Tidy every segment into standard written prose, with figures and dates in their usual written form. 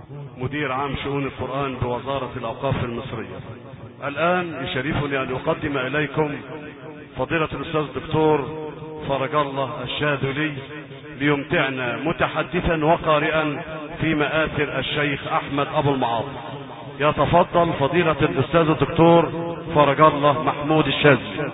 مدير عام شؤون القرآن بوزارة الأوقاف المصرية. الآن يشرفني أن أقدم إليكم فضيلة الأستاذ الدكتور فرج الله الشاذلي ليمتعنا متحدثا وقارئا في مآثر الشيخ أحمد أبو المعاطي. يتفضل فضيلة الأستاذ الدكتور فرج الله محمود الشاذلي.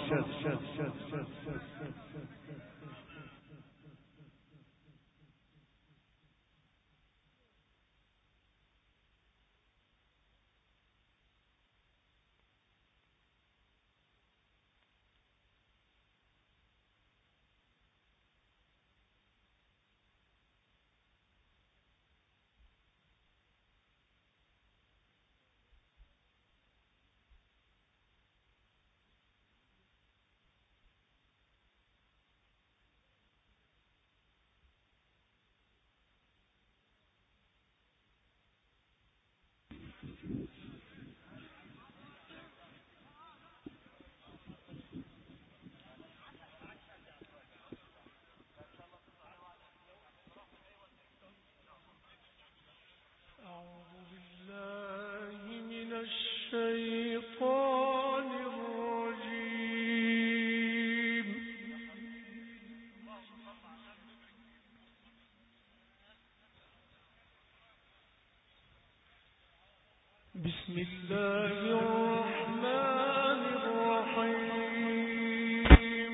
بسم الله الرحمن الرحيم.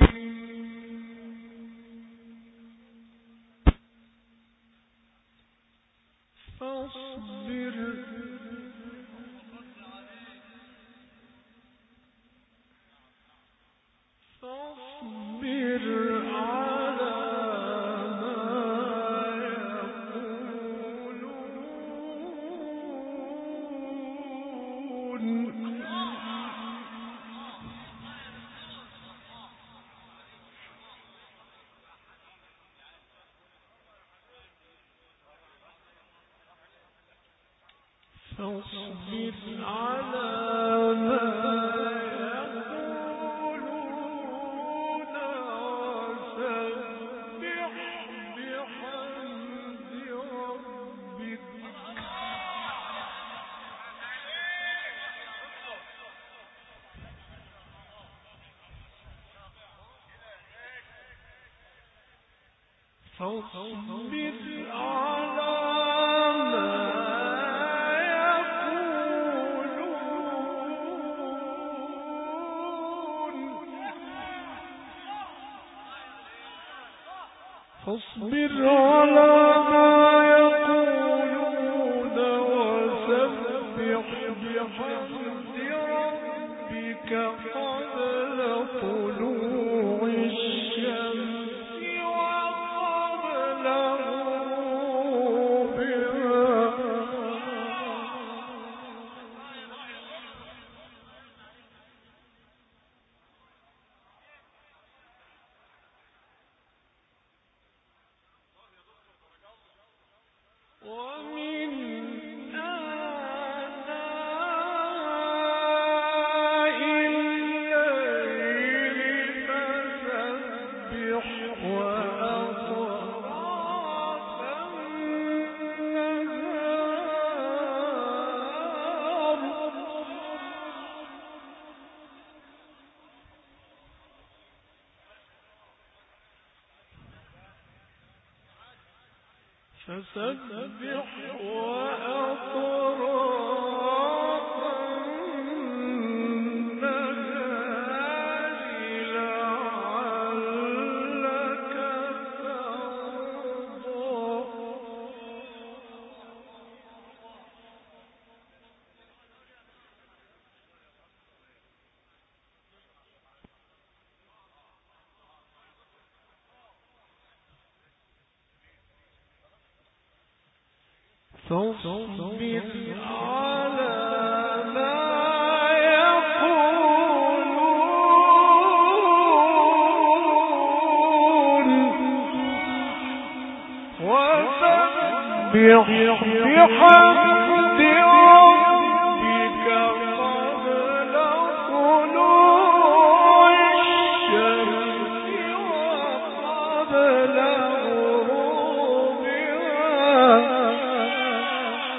فاصبر على ما يقولون وسبح بحمد ربك. فاصبر على فاصبر على ما يقولون وسبح بحمد ربك قبل طلوع الشمس وقبل غروبها. ومن آناء الليل فسبح وأطراف النهار فسبح وأطراف النهار لعلك ترضى. فاصبر على ما يقولون وسبح بحمد ربك قبل طلوع الشمس وقبل غروبها.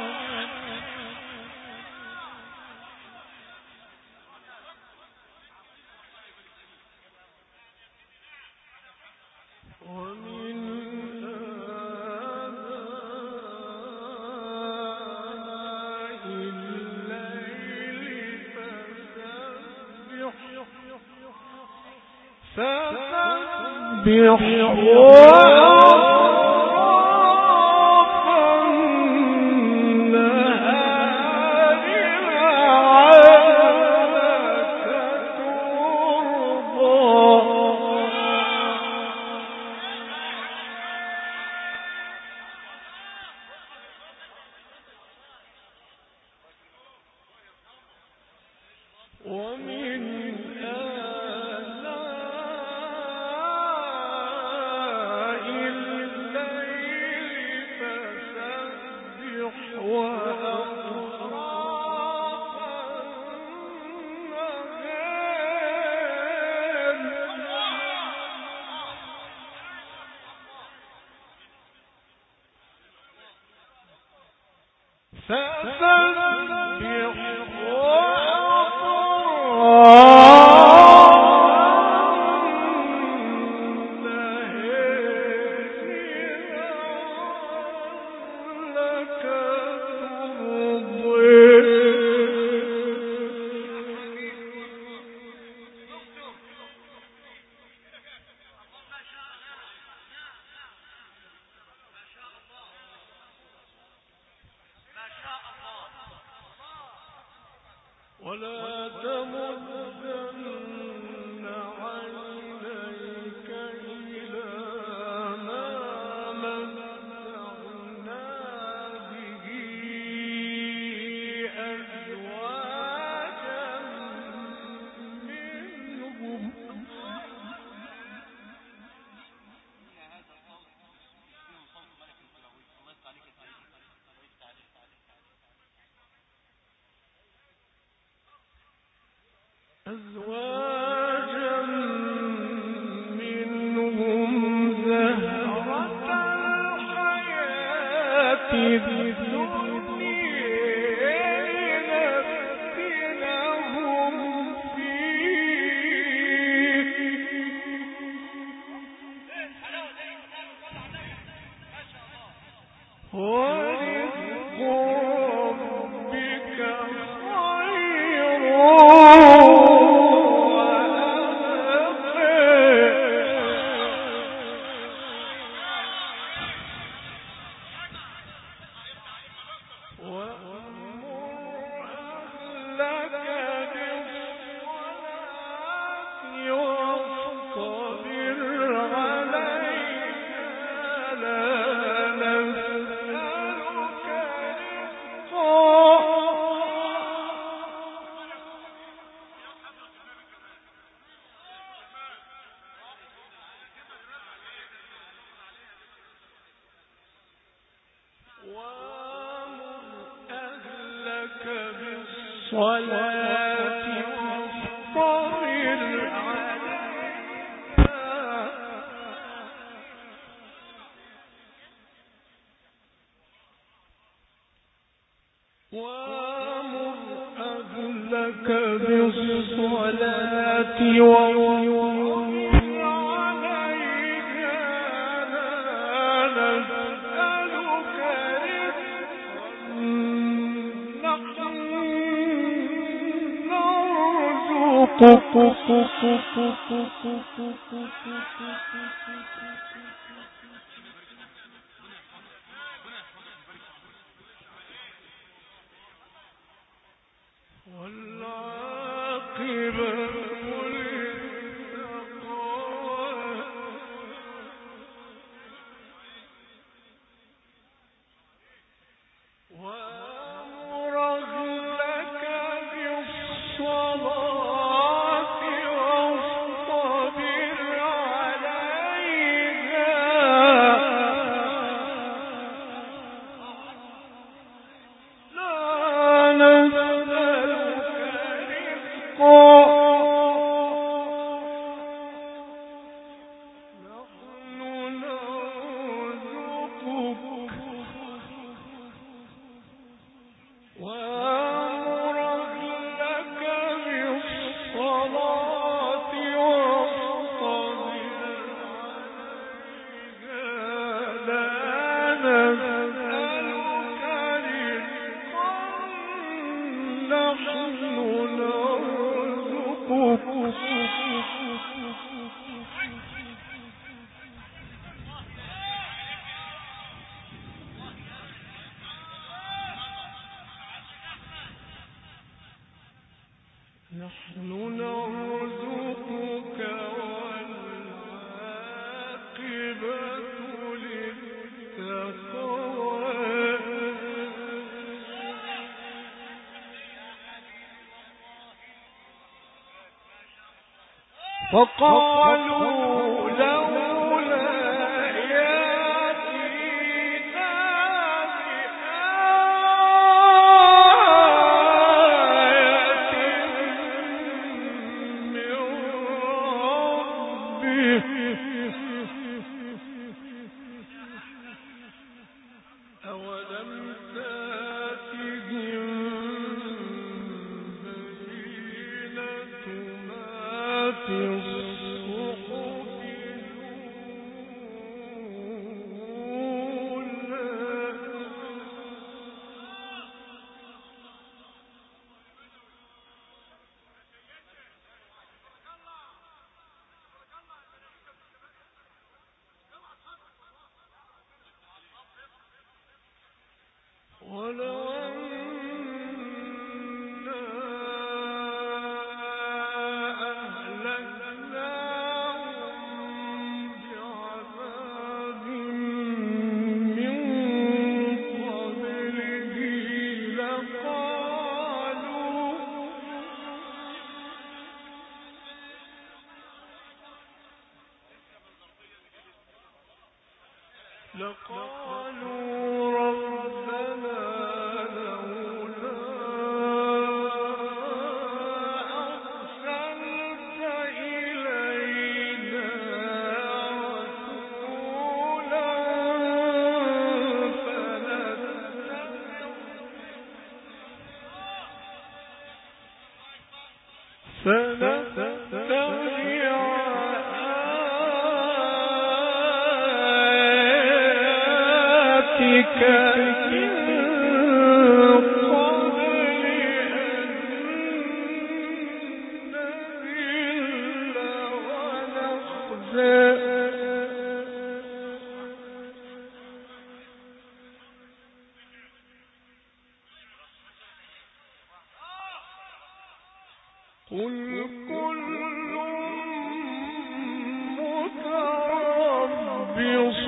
ولا تمدن عينيك إلى ما متعنا به أزواجا منهم أزواجا منهم زهرة الحياة الدنيا لنفتنهم فيه ورزق ربك خير وَأَمُرْ أَهْلَكَ بِالصَّلَاةِ وَاصْطَبِرْ عَلَيْهَا لا نسألك رزقا نحن نرزقك والعاقبة للتقوى وأمر أهلك بالصلاة واصطبر عليها لا نحن نرزقك والعاقبة للتقوى فقالوا لولا يأتينا بآية من ربه أولم تأتهم بينة ما في الصحف ولو أنا أهلكناهم بعذاب من قبله لقالوا ربنا لولا أرسلت إلينا رسولا فنتبع آياتك من قبل أن نذل ونخزى قل كل متربص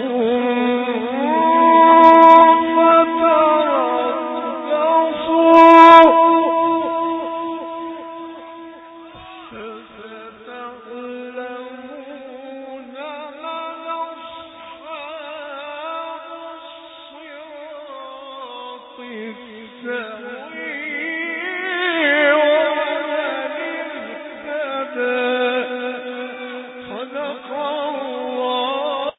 فستعلمون من أصحاب الصراط السوي